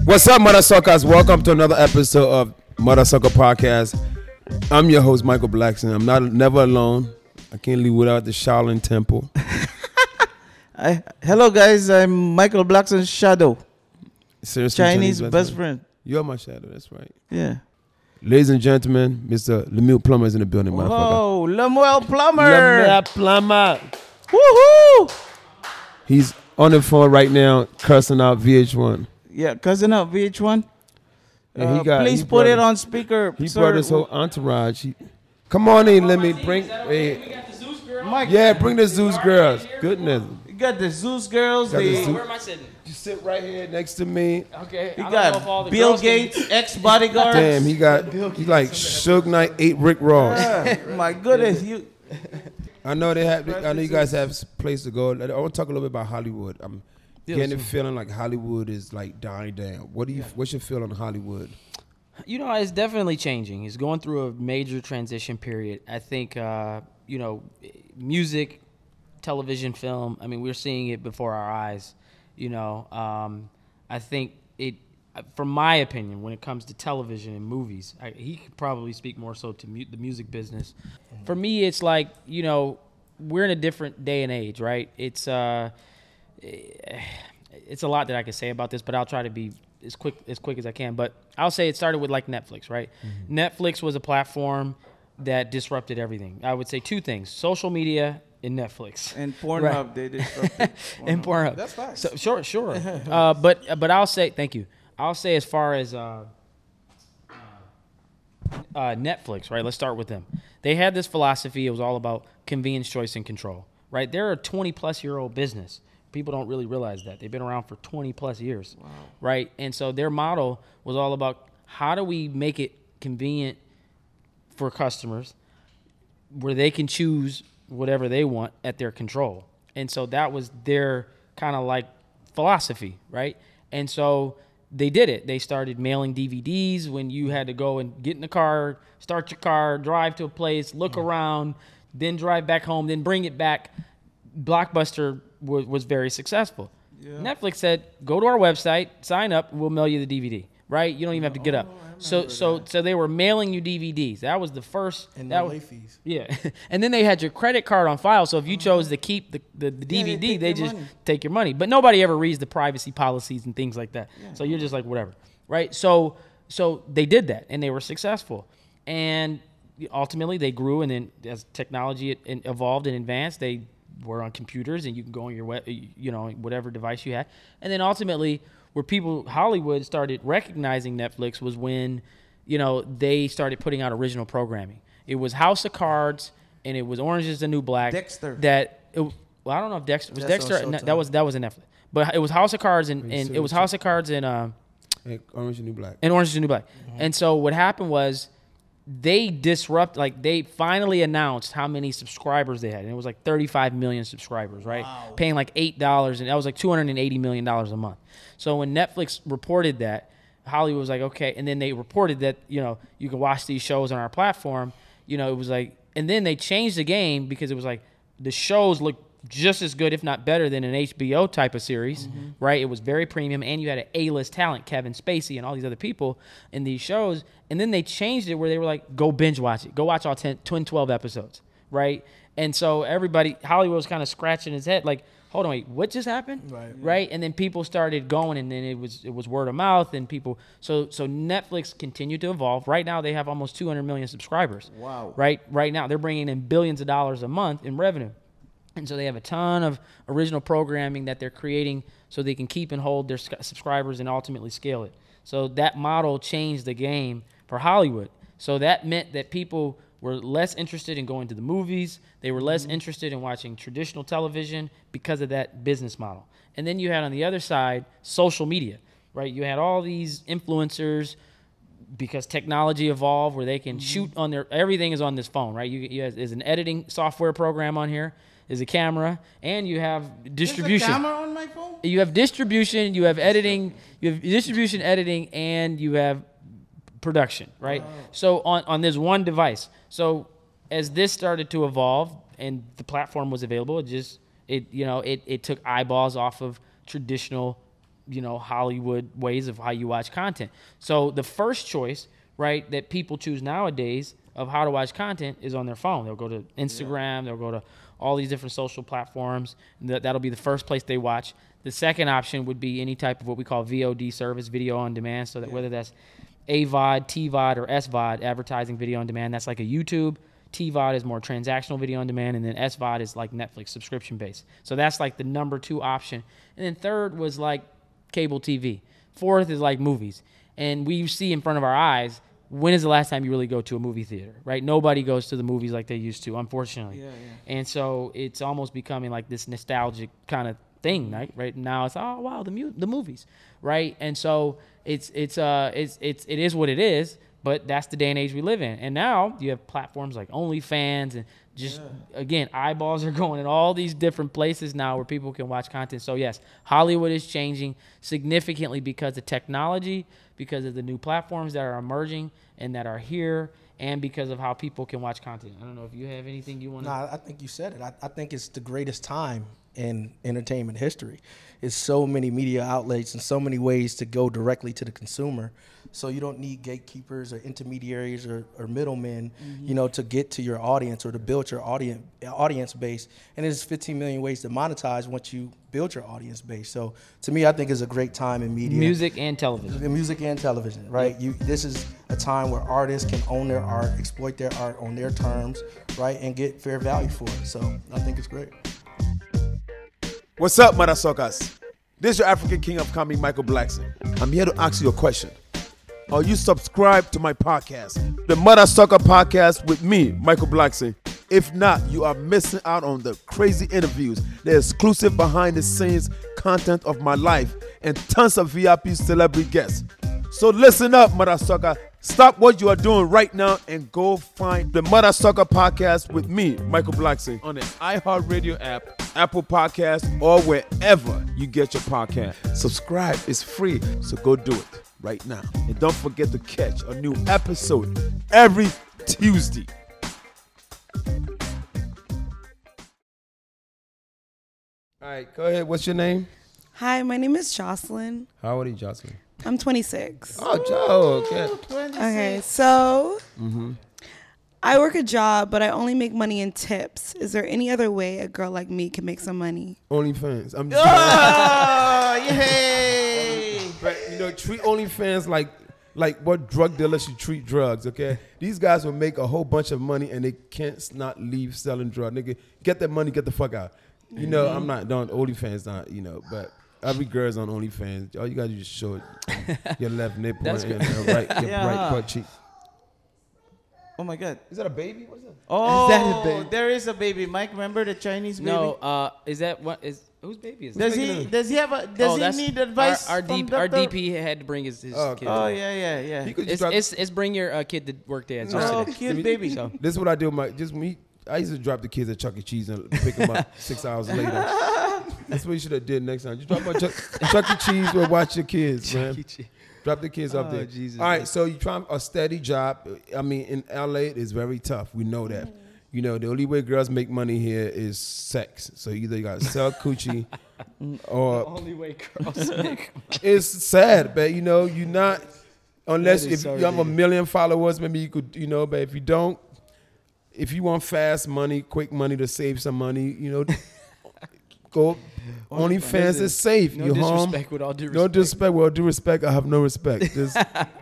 What's up, Mother Suckers? Welcome to another episode of Mother Sucker Podcast. I'm your host, Michael Blackson. I'm never alone. I can't leave without the Shaolin Temple. Hello, guys. I'm Michael Blackson's shadow. Seriously, Chinese best friend. You're my shadow, that's right. Yeah. Ladies and gentlemen, Mr. Lemuel Plummer is in the building, motherfucker. Oh, Lemuel Plummer. Lemuel Plummer. Woohoo! He's on the phone right now, cursing out VH1. Yeah, cousin up VH1. And please put it on speaker. He sir. brought his whole entourage. Come on in, let me bring. Mike, Yeah, bring the Zeus girls. Goodness. you got the Zeus girls. Got the Zeus- Where am I sitting? You sit right here next to me. Okay. You I don't know if all got the Bill girls can- Gates, ex-bodyguard. Damn, he like Suge Knight, 8 Rick Ross. My goodness, you. I know you guys have a place to go. I want to talk a little bit about Hollywood. I'm getting the feeling like Hollywood is like dying down. What's your feel on Hollywood? You know, it's definitely changing. It's going through a major transition period. I think, music, television, film, I mean, we're seeing it before our eyes. I think from my opinion, when it comes to television and movies, he could probably speak more so to the music business. For me, it's like, we're in a different day and age, right? It's a lot that I can say about this, but I'll try to be as quick as I can. But I'll say it started with like Netflix, right? Mm-hmm. Netflix was a platform that disrupted everything. I would say two things: social media and Netflix. And Pornhub, Right. they disrupted. And Pornhub. That's fine. So, sure. But I'll say, thank you. I'll say as far as Netflix, right? Let's start with them. They had this philosophy. It was all about convenience, choice, and control, right? They're a 20-plus-year-old business. People don't really realize that. They've been around for 20-plus years, wow. Right? And so their model was all about how do we make it convenient for customers where they can choose whatever they want at their control. And so that was their kind of like philosophy, right? And so they did it. They started mailing DVDs when you had to go and get in the car, start your car, drive to a place, look around, then drive back home, then bring it back. Blockbuster was very successful. Yeah. Netflix said, go to our website, sign up, we'll mail you the DVD, right? You don't even have to get up. So they were mailing you DVDs. That was the first. And no late fees. Yeah. And then they had your credit card on file. So if you chose to keep the DVD, they just take your money. But nobody ever reads the privacy policies and things like that. Yeah. So you're just like, whatever. Right? So they did that, and they were successful. And ultimately, they grew, and then as technology evolved and advanced, they were on computers, and you can go on your web, whatever device you had. And then ultimately, where Hollywood started recognizing Netflix was when, they started putting out original programming. It was House of Cards, and it was Orange is the New Black. Dexter. I don't know if Dexter was Dexter. No, that was a Netflix, but it was House of Cards and it was House of Cards and Orange is the New Black. And Orange is the New Black. Mm-hmm. And so what happened was they they finally announced how many subscribers they had. And it was like 35 million subscribers, right? Wow. Paying like $8, and that was like $280 million a month. So when Netflix reported that, Hollywood was like, okay. And then they reported that, you can watch these shows on our platform. It was like, and then they changed the game because it was like the shows look just as good, if not better, than an HBO type of series, mm-hmm. right? It was very premium, and you had an A-list talent, Kevin Spacey and all these other people in these shows. And then they changed it where they were like, go binge watch it. Go watch all 12 episodes, right? And so Hollywood was kind of scratching his head like, hold on, wait, what just happened? Right? And then people started going, and then it was word of mouth, and people. So Netflix continued to evolve. Right now, they have almost 200 million subscribers. Wow. Right now, they're bringing in billions of dollars a month in revenue. And so they have a ton of original programming that they're creating so they can keep and hold their subscribers and ultimately scale it. So that model changed the game for Hollywood. So that meant that people were less interested in going to the movies. They were less interested in watching traditional television because of that business model. And then you had on the other side social media, right? You had all these influencers because technology evolved where they can shoot on everything is on this phone, right? There's an editing software program on here. There's a camera, and you have distribution. There's a camera on my phone? You have distribution, you have editing, and you have production, right? Wow. So on this one device. So as this started to evolve and the platform was available, it took eyeballs off of traditional Hollywood ways of how you watch content. So the first choice, right, that people choose nowadays of how to watch content is on their phone. They'll go to Instagram, they'll go to all these different social platforms. That'll be the first place they watch. The second option would be any type of what we call VOD service, video on demand. So that whether that's AVOD, TVOD, or SVOD, advertising video on demand, that's like a YouTube. TVOD is more transactional video on demand, and then SVOD is like Netflix, subscription based. So that's like the number 2 option. And then third was like cable TV. Fourth is like movies. And we see in front of our eyes, when is the last time you really go to a movie theater, right? Nobody goes to the movies like they used to, unfortunately. And so it's almost becoming like this nostalgic kind of thing, right? Now it's, oh wow, the movies, right? And so it is what it is. But that's the day and age we live in. And now you have platforms like OnlyFans and just, again, eyeballs are going in all these different places now where people can watch content. So, yes, Hollywood is changing significantly because of technology, because of the new platforms that are emerging and that are here, and because of how people can watch content. I don't know if you have anything you want to... No, I think you said it. I think it's the greatest time in entertainment history. It's so many media outlets and so many ways to go directly to the consumer. So you don't need gatekeepers or intermediaries or middlemen, to get to your audience or to build your audience base. And there's 15 million ways to monetize once you build your audience base. So to me, I think it's a great time in media. Music and television. Music and television, right? This is a time where artists can own their art, exploit their art on their terms, right, and get fair value for it. So I think it's great. What's up, mother suckers? This is your African King of Comedy, Michael Blackson. I'm here to ask you a question. Are you subscribed to my podcast, the Mother Sucker Podcast with me, Michael Blackson? If not, you are missing out on the crazy interviews, the exclusive behind-the-scenes content of my life, and tons of VIP celebrity guests. So listen up, Mother Sucker. Stop what you are doing right now and go find the Mother Sucker Podcast with me, Michael Blackson, on the iHeartRadio app, Apple Podcasts, or wherever you get your podcast. Subscribe. It's free, so go do it right now. And don't forget to catch a new episode every Tuesday. All right, go ahead. What's your name? Hi, my name is Jocelyn. How old are you, Jocelyn? I'm 26. Oh, Joe, okay. 26. Okay, so I work a job, but I only make money in tips. Is there any other way a girl like me can make some money? OnlyFans. I'm just Oh, yay! But, treat OnlyFans like what drug dealers should treat drugs, okay? These guys will make a whole bunch of money and they can't not leave selling drugs. Nigga, get that money, get the fuck out. I'm not doing OnlyFans, but every girl's on OnlyFans. All you gotta do is show your left nipple and your right butt cheek. Oh my God! Is that a baby? What's that? Oh, Is that a baby? there is a baby. Mike, remember the Chinese baby? No, is that what is whose baby is that? Does he need advice? Our from our doctor? DP had to bring his kid. Oh yeah. You could just It's bring your kid to work there. Oh, cute baby. So This is what I do. I used to drop the kids at Chuck E. Cheese and pick them up 6 hours later. That's what you should have did next time. You drop them at Chuck E. Cheese or watch your kids, man. Drop the kids up there. Jesus, all right, so you try a steady job. I mean, in LA, it is very tough. We know that. The only way girls make money here is sex. So either you got to sell coochie or... the only way girls make money. It's sad, but, you're not... Unless if so you have 1 million followers, maybe you could, but if you don't, if you want fast money, quick money to save some money, go. OnlyFans is safe. No You're disrespect home. with all due respect. No disrespect. With all due respect, I have no respect. Just,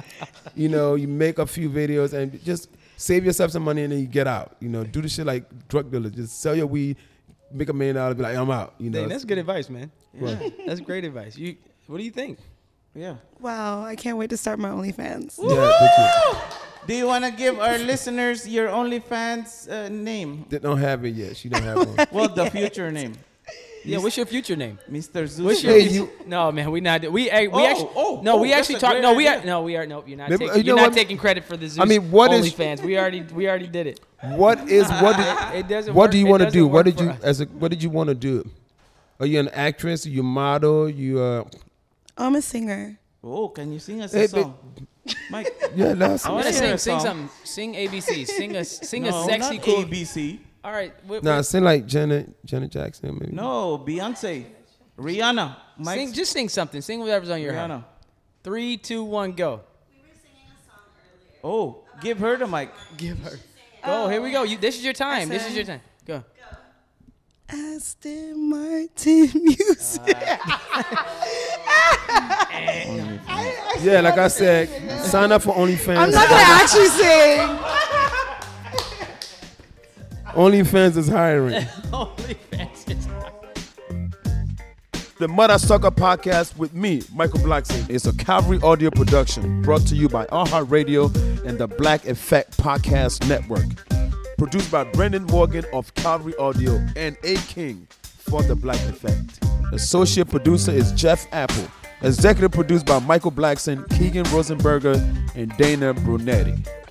you make a few videos and just save yourself some money and then you get out. Do the shit like drug dealers. Just sell your weed, make $1 million, be like, I'm out. Dang, that's good advice, man. Yeah. That's great advice. What do you think? Yeah. Wow, I can't wait to start my OnlyFans. Yeah, thank you. Do you want to give our listeners your OnlyFans name? They don't have it yet. She don't have one. Well, the future name. Yeah, what's your future name? Mr. Zeus. What's your No, man, we not. We actually that's talked. a No, great we are. No, you're not. Maybe- Taking, you know you're not what? taking credit for the Zeus. I mean, what is- OnlyFans? We already did it. What It doesn't. What work. do you It want to doesn't do? work for us. What did you want to do? Are you an actress? Are you a model? I'm a singer. Oh, can you sing us Hey, a song? Mike. Yeah, that's I I wanna want to hear sing a song. something. Sing ABC. Sing a No, sexy not cool. ABC. All right. nah. Sing like Janet Jackson, maybe. No, Beyonce. Rihanna. Mike. Just sing something. Sing whatever's on your heart. Rihanna. 3, 2, 1, go. Oh, give her the mic. Give her. Go. Here we go. This is your time. This is your time. Go. Aston Martin music. Yeah, like I said, sign up for OnlyFans. I'm not gonna actually sing. OnlyFans is hiring. The Mother Sucker Podcast with me, Michael Blackson, is a Calvary audio production brought to you by iHeartRadio and the Black Effect Podcast Network. Produced by Brendan Morgan of Calvary Audio and A. King for the Black Effect. Associate producer is Jeff Apple. Executive produced by Michael Blackson, Keegan Rosenberger, and Dana Brunetti.